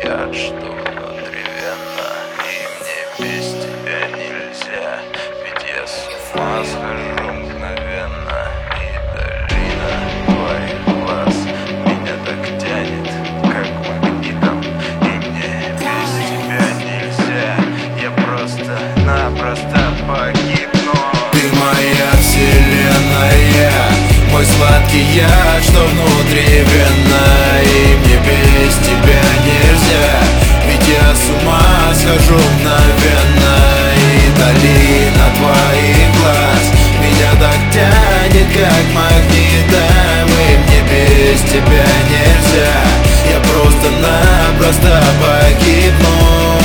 яд, что внутривенно, и мне без тебя нельзя. Ведь я с ума схожу мгновенно, и долина твоих глаз меня так тянет, как магнитом, и мне без тебя нельзя. Я просто-напросто погибну. Ты моя вселенная, мой сладкий яд, что внутри вена, и мне без тебя нельзя. Ведь я с ума схожу мгновенно, и долина твоих глаз меня так тянет, как магнитом, и мне без тебя нельзя. Я просто-напросто погибну.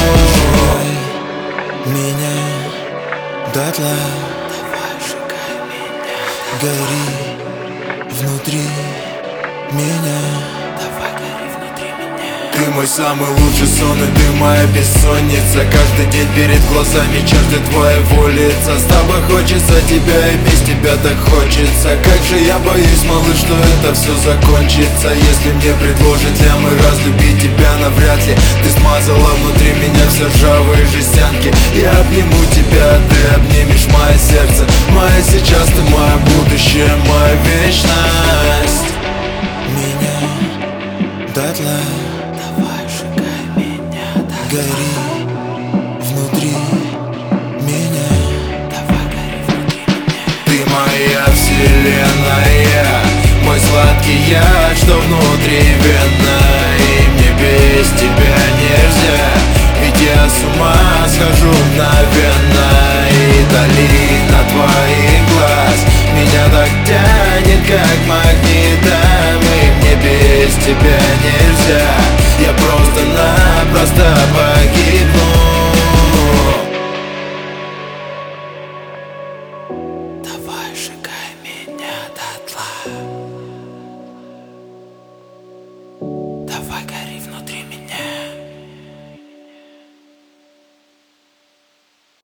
Меня дотла, давай сжигай меня, гори внутри меня, давай гори внутри меня. Ты мой самый лучший сон, и ты моя бессонница. Каждый день перед глазами чашка твоего лица. С тобой хочется тебя, и без тебя так хочется. Как же я боюсь, малыш, что это все закончится. Если мне предложат лямы разлюбить тебя навряд ли. Ты смазала внутри меня все ржавые жестянки. Я обниму тебя, ты обнимешь мое сердце. Мое сейчас, ты мое будущее, моя вечность. Меня дотла, давай сжигай меня, гори внутри меня, давай гори внутри меня. Ты моя вселенная, мой сладкий яд, что внутри вена, и мне без тебя нельзя. Ведь я с ума схожу мгновенно, и долина твоих глаз меня так тянет, как магнитом, и мне без тебя нельзя. Я просто-напросто